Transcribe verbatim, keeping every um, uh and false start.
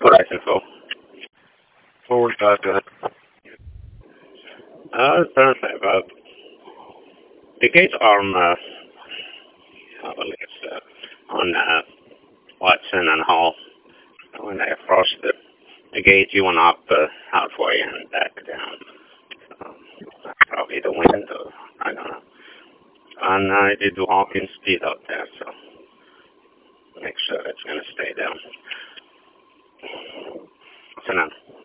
Correct info. Forward five, go ahead. Uh, apparently, uh, the gates are on, uh, I believe it's, uh, on, uh, Watson and Hall. When I crossed the, the gate, you went up, uh, halfway and back down. Um, Probably the wind, or, I don't know. And I did walking speed up there, so make sure it's gonna stay down. So now.